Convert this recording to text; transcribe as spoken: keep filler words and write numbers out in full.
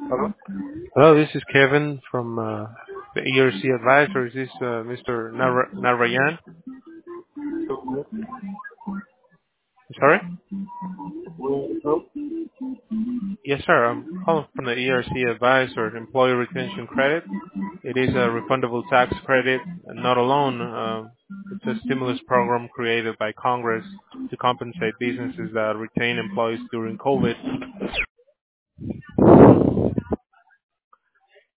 Hello? Hello, this is Kevin from uh, the E R C Advisor. Is this uh, Mister Nar- Narayan? Sorry? Hello? Yes, sir. I'm calling from the E R C Advisor, Employee Retention Credit. It is a refundable tax credit, and not alone. Um, it's a stimulus program created by Congress to compensate businesses that retain employees during COVID.